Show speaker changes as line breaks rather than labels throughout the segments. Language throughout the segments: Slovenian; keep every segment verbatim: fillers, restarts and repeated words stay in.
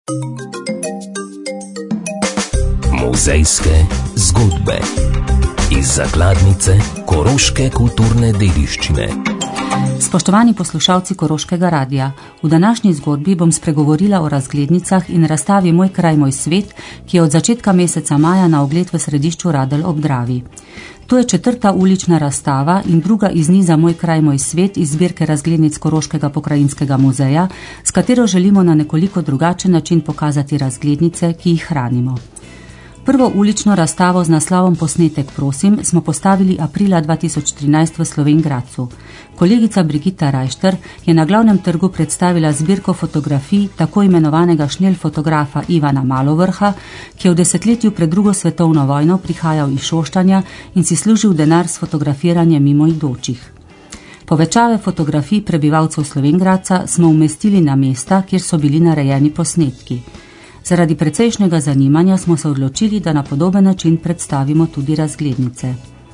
Muzejske zgodbe iz zakladnice Koroške kulturne dediščine.
Spoštovani poslušalci Koroškega radia, v današnji zgodbi bom spregovorila o razglednicah in razstavi Moj kraj, moj svet, ki je od začetka meseca maja na ogled v središču Radelj ob Dravi. To je četrta ulična razstava in druga iz niza Moj kraj, moj svet iz zbirke razglednic Koroškega pokrajinskega muzeja, s katero želimo na nekoliko drugačen način pokazati razglednice, ki jih hranimo. Prvo ulično razstavo z naslovom Posnetek prosim smo postavili aprila dva tisoč trinajst v Slovenj Gradcu. Kolegica Brigitta Rajšter je na glavnem trgu predstavila zbirko fotografij tako imenovanega šnel fotografa Ivana Malovrha, ki je v desetletju pred drugo svetovno vojno prihajal iz Šoštanja in si služil denar s fotografiranjem mimoidočih. Povečave fotografij prebivalcev Slovenj Gradca smo umestili na mesta, kjer so bili narejeni posnetki. Zaradi precejšnjega zanimanja smo se odločili, da na podoben način predstavimo tudi razglednice.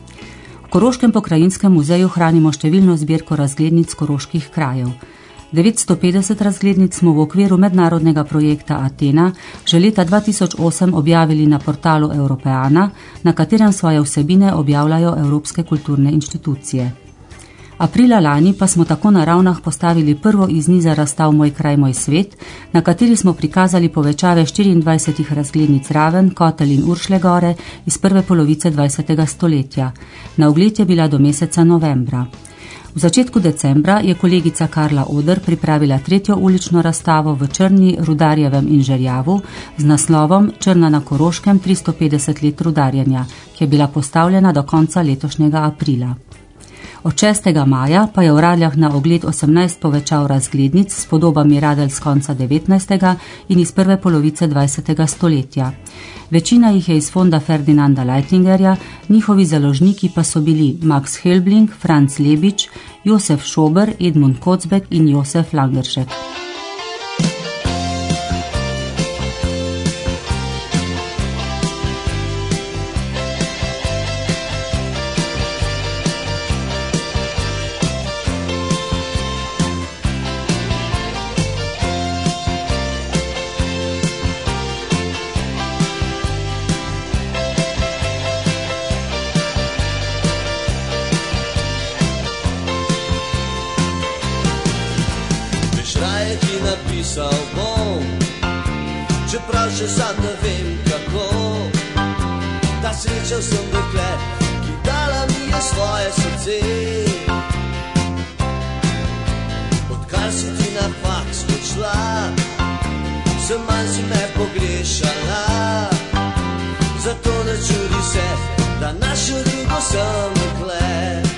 V Koroškem pokrajinskem muzeju hranimo številno zbirko razglednic koroških krajev. devetsto petdeset razglednic smo v okviru mednarodnega projekta Atena že leta dva tisoč osem objavili na portalu Europeana, na katerem svoje vsebine objavljajo evropske kulturne inštitucije. Aprila lani pa smo tako na Ravnah postavili prvo iz niza razstav Moj kraj, moj svet, na kateri smo prikazali povečave štiriindvajsetih razglednic Raven, Kotelj in Uršlje gore iz prve polovice dvajsetega stoletja. Na ogled je bila do meseca novembra. V začetku decembra je kolegica Karla Oder pripravila tretjo ulično razstavo v Črni, Rudarjevem in Žerjavu z naslovom Črna na Koroškem tristo petdeset let rudarjenja, ki je bila postavljena do konca letošnjega aprila. Od šestega maja pa je v Radljah na ogled osemnajst povečav razglednic s podobami Radelj z konca devetnajstega in iz prve polovice dvajsetega stoletja. Večina jih je iz fonda Ferdinanda Leitlingerja, njihovi založniki pa so bili Max Helbling, Franz Lebič, Josef Schober, Edmund Kocbek in Josef Langeršek.
Napisal bom, čeprav še sam ne vem kako, da srečal sem dekle, ki dala mi je svoje srce. Odkar si ti na faks odšla, sem manj si me pogrešala, zato ne čudi se, da našo drugo sem dekle.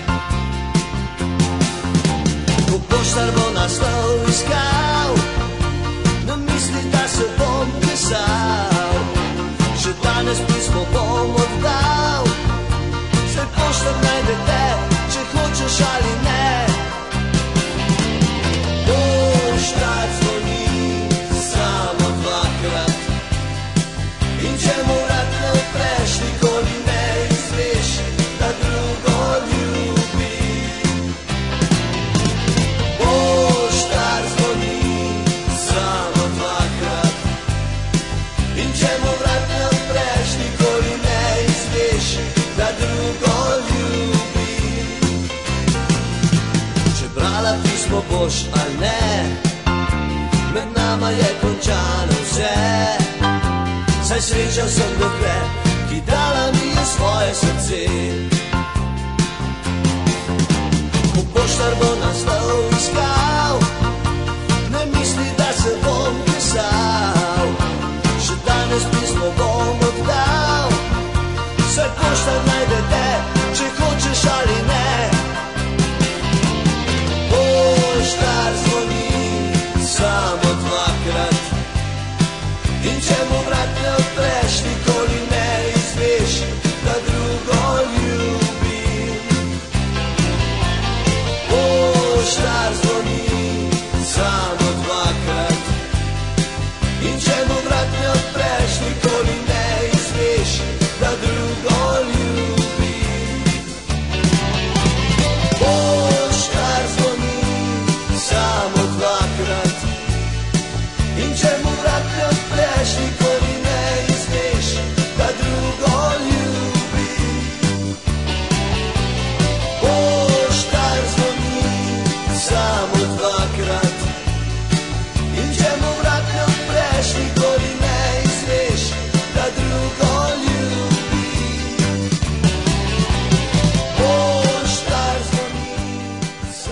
Ko poštar bo naslov iskal, ne misli, da se bom pisal, še danes pismo bom oddal, saj poštar najde te, če hočeš ali ne. Poštar zvoni samo dvakrat in če mu rad ne odpreš, nikoli ne izveš, da drugo ljubi. Poštar zvoni samo dvakrat in če mu vrat ne odpreš, nikoli ne izveš, da drugo ljubi. Če brala pismo boš ali ne, med nama je končano vse, saj srečal sem dekle, ki dala mi je svoje srce. Ko poštar bo naslov iskal, ne misli, da se bom pisal, še danes pismo bom oddal, saj poštar najde te, če hočeš ali ne. Poštar zvoni samo dvakrat in če mu vrat ne odpreš, nikoli ne izveš, da drugo ljubi. Poštar zvoni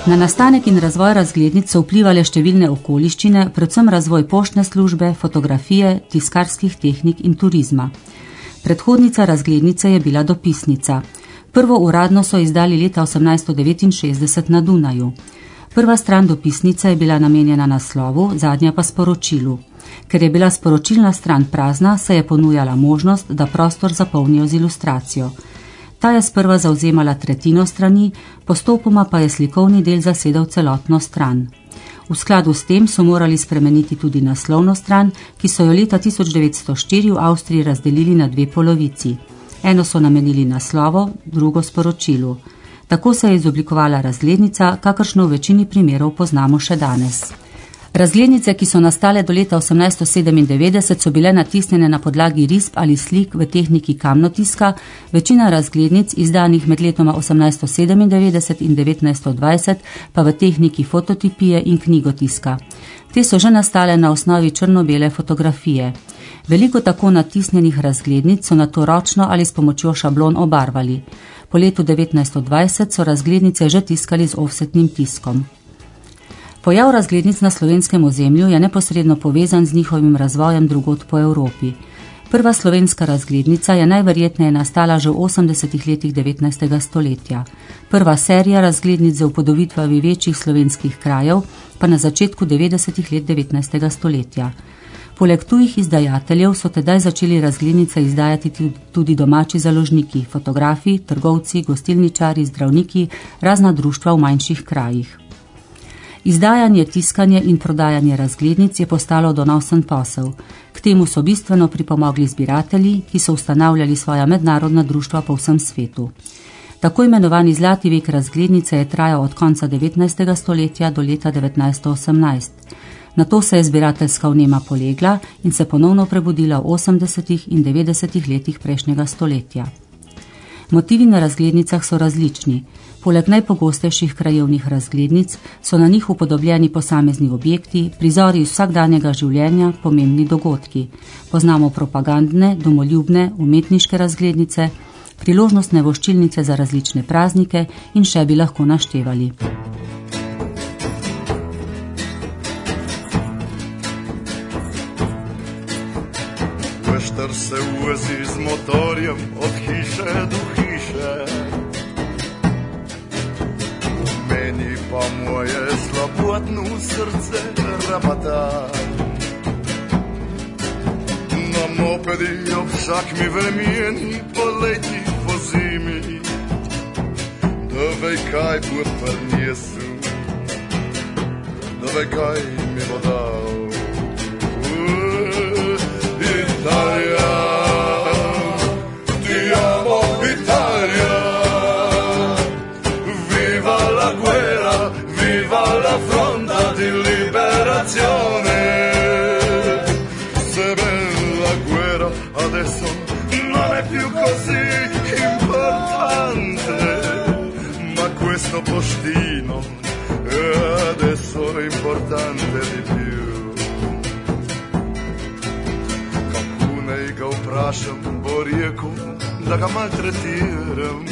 Na nastanek in razvoj razglednic so vplivale številne okoliščine, predvsem razvoj poštne službe, fotografije, tiskarskih tehnik in turizma. Predhodnica razglednice je bila dopisnica. Prvo uradno so izdali leta osemnajststo devetinšestdeset na Dunaju. Prva stran dopisnice je bila namenjena naslovu, zadnja pa sporočilu. Ker je bila sporočilna stran prazna, se je ponujala možnost, da prostor zapolnijo z ilustracijo. Ta je sprva zavzemala tretjino strani, postopoma pa je slikovni del zasedal celotno stran. V skladu s tem so morali spremeniti tudi naslovno stran, ki so jo leta tisoč devetsto štiri v Avstriji razdelili na dve polovici. Eno so namenili naslovu, drugo sporočilu. Tako se je izoblikovala razglednica, kakršno v večini primerov poznamo še danes. Razglednice, ki so nastale do leta osemnajststo sedemindevetdeset, so bile natisnjene na podlagi risb ali slik v tehniki kamnotiska, večina razglednic, izdanih med letoma osemnajststo sedemindevetdeset in devetnajststo dvajset, pa v tehniki fototipije in knjigotiska. Te so že nastale na osnovi črno-bele fotografije. Veliko tako natisnjenih razglednic so nato ročno ali s pomočjo šablon obarvali. Po letu devetnajststo dvajset so razglednice že tiskali z offsetnim tiskom. Pojav razglednic na slovenskem ozemlju je neposredno povezan z njihovim razvojem drugod po Evropi. Prva slovenska razglednica je najverjetneje nastala že v osemdesetih letih devetnajstega stoletja. Prva serija razglednic z upodobitvami večjih slovenskih krajev pa na začetku devetdesetih let devetnajstega stoletja. Poleg tujih izdajateljev so tedaj začeli razglednice izdajati tudi domači založniki, fotografi, trgovci, gostilničari, zdravniki, razna društva v manjših krajih. Izdajanje, tiskanje in prodajanje razglednic je postalo donosen posel. K temu so bistveno pripomogli zbiratelji, ki so ustanavljali svoja mednarodna društva po vsem svetu. Tako imenovani zlati vek razglednice je trajal od konca devetnajstega stoletja do leta devetnajststo osemnajst. Nato se je zbirateljska vnema polegla in se ponovno prebudila v osemdesetih in devetdesetih letih prejšnjega stoletja. Motivi na razglednicah so različni. Poleg najpogostejših krajevnih razglednic so na njih upodobljeni posamezni objekti, prizori iz vsakdanjega življenja, pomembni dogodki. Poznamo propagandne, domoljubne, umetniške razglednice, priložnostne voščilnice za različne praznike in še bi lahko naštevali.
Vešter se vozi z motorjem od hiše do hiše, meni pa moje slabotno srce rapata. Na mopedi ob všakmi vremeni, poleti, po zimi, da vej kaj bo prinesu, da vej kaj mi bo dal. Italia, ti amo Italia, viva la guerra, viva la fronda di liberazione. Se bella guerra adesso non è più così importante, ma questo postino è adesso importante di più. Ga vprašam, bo rekel, da ga maltretiram.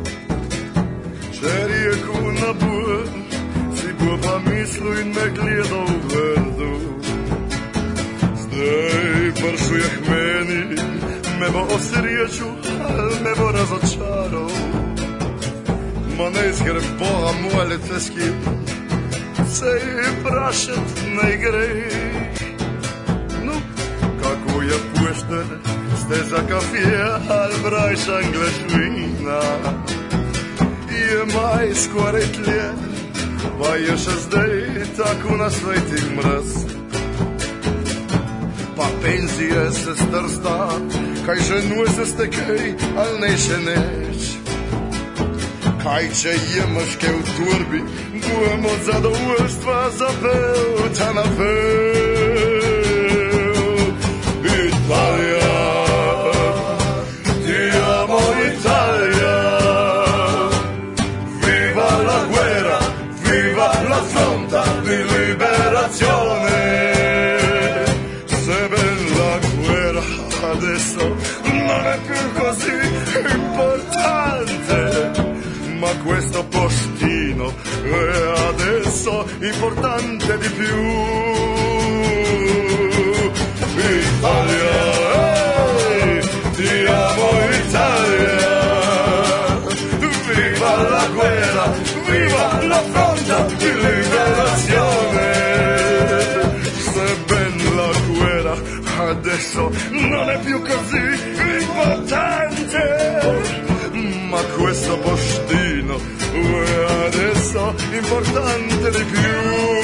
Če rekel ne bo, si bo pa mislil in me gledal grdo. Zdaj pršuje k meni, me bo osrečil, ali me bo razočaral. Ma ne izgrem Boga molite s kim, se je prašet ne gre. Kako je pušter, ste za kafije, ali brajš anglešvina. Je maj skoraj tlje, pa je še zdaj tako na sveti mraz. Pa penzije se strsta, kaj že nuj se stekej, ali ne še neč. Kaj če jemaš kaj v turbi, bojem od zadovoljstva zapel ta napel. Italia, ti amo Italia, viva la guerra, viva la fronda di liberazione. Se bella guerra adesso non è più così importante, ma questo postino è importante di più. Italia, hey, ti amo Italia, viva la guerra, viva la fronda di liberazione. Sebbene la guerra adesso non è più così importante, ma questo postino è adesso importante di più.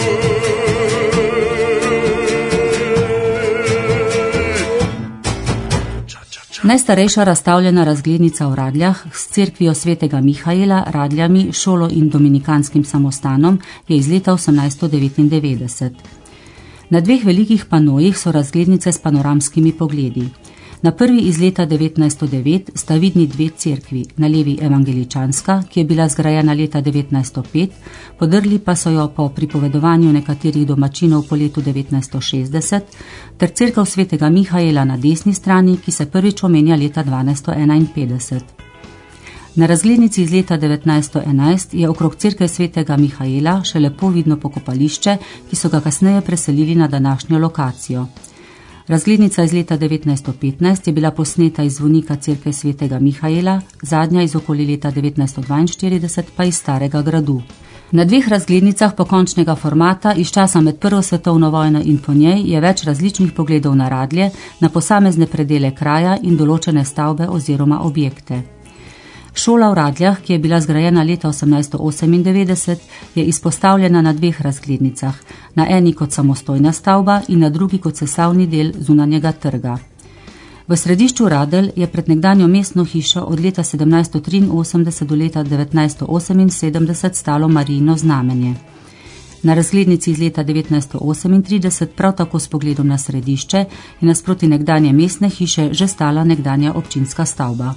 Najstarejša razstavljena razglednica v Radljah s cerkvijo svetega Mihaela, Radljami, šolo in dominikanskim samostanom je iz leta osemnajststo devetindevetdeset. Na dveh velikih panojih so razglednice s panoramskimi pogledi. Na prvi iz leta devetnajststo devet sta vidni dve cerkvi, na levi evangeličanska, ki je bila zgrajena leta devetnajststo pet, podrli pa so jo po pripovedovanju nekaterih domačinov po letu devetnajststo šestdeset, ter cerkev svetega Mihaela na desni strani, ki se prvič omenja leta dvanajststo enainpetdeset. Na razglednici iz leta devetnajststo enajst je okrog cerkve svetega Mihaela še lepo vidno pokopališče, ki so ga kasneje preselili na današnjo lokacijo. Razglednica iz leta devetnajststo petnajst je bila posneta iz zvonika cerkve svetega Mihaela, zadnja iz okoli leta devetnajststo dvainštirideset pa iz Starega gradu. Na dveh razglednicah pokončnega formata iz časa med prvo svetovno vojno in po njej je več različnih pogledov na Radlje, na posamezne predele kraja in določene stavbe oziroma objekte. Šola v Radljah, ki je bila zgrajena leta osemnajststo osemindevetdeset, je izpostavljena na dveh razglednicah, na eni kot samostojna stavba in na drugi kot sestavni del zunanjega trga. V središču Radelj je pred nekdanjo mestno hišo od leta sedemnajststo triinosemdeset do leta devetnajststo oseminsedemdeset stalo Marijino znamenje. Na razglednici iz leta devetnajststo osemintrideset prav tako s pogledom na središče je nasproti nekdanje mestne hiše že stala nekdanja občinska stavba.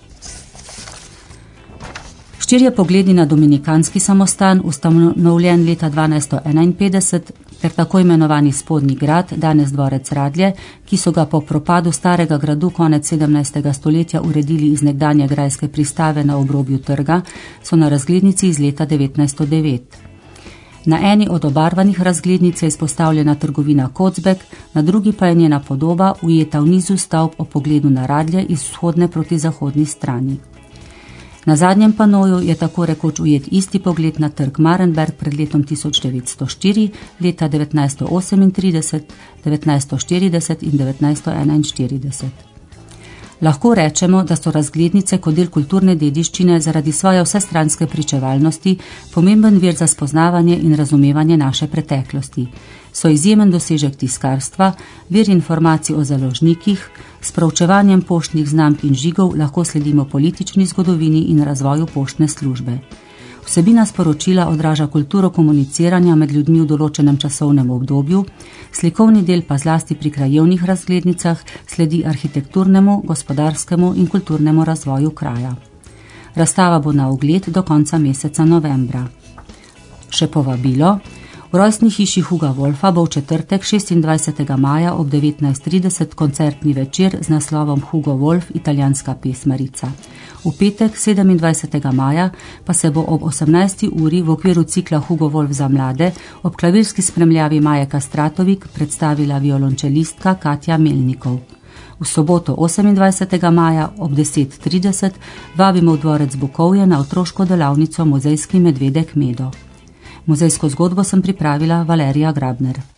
Štirje pogledi na dominikanski samostan, ustanovljen leta dvanajststo enainpetdeset, ter tako imenovani spodnji grad, danes dvorec Radlje, ki so ga po propadu Starega gradu konec sedemnajstega stoletja uredili iz nekdanje grajske pristave na obrobju trga, so na razglednici iz leta devetnajststo devet. Na eni od obarvanih razglednic je izpostavljena trgovina Kocbek, na drugi pa je njena podoba ujeta v nizu stavb o pogledu na Radlje iz vzhodne proti zahodni strani. Na zadnjem panoju je tako rekoč ujet isti pogled na trg Marenberg pred letom tisoč devetsto štiri, leta devetnajststo osemintrideset, devetnajststo štirideset in devetnajststo enainštirideset. Lahko rečemo, da so razglednice kot del kulturne dediščine zaradi svoje vsestranske pričevalnosti pomemben vir za spoznavanje in razumevanje naše preteklosti. So izjemen dosežek tiskarstva, vir informacij o založnikih, s proučevanjem poštnih znamk in žigov lahko sledimo politični zgodovini in razvoju poštne službe. Vsebina sporočila odraža kulturo komuniciranja med ljudmi v določenem časovnem obdobju, slikovni del pa zlasti pri krajevnih razglednicah sledi arhitekturnemu, gospodarskemu in kulturnemu razvoju kraja. Razstava bo na ogled do konca meseca novembra. Še povabilo. V rojstni hiši Huga Wolfa bo v četrtek šestindvajsetega maja ob devetnajst trideset koncertni večer z naslovom Hugo Wolf, italijanska pesmarica. V petek sedemindvajsetega maja pa se bo ob osemnajsti uri v okviru cikla Hugo Wolf za mlade ob klavirski spremljavi Maje Kastratovik predstavila violončelistka Katja Melnikov. V soboto osemindvajsetega maja ob deset trideset vabimo v dvorec Bukovje na otroško delavnico Muzejski medvedek Medo. Muzejsko zgodbo sem pripravila Valerija Grabner.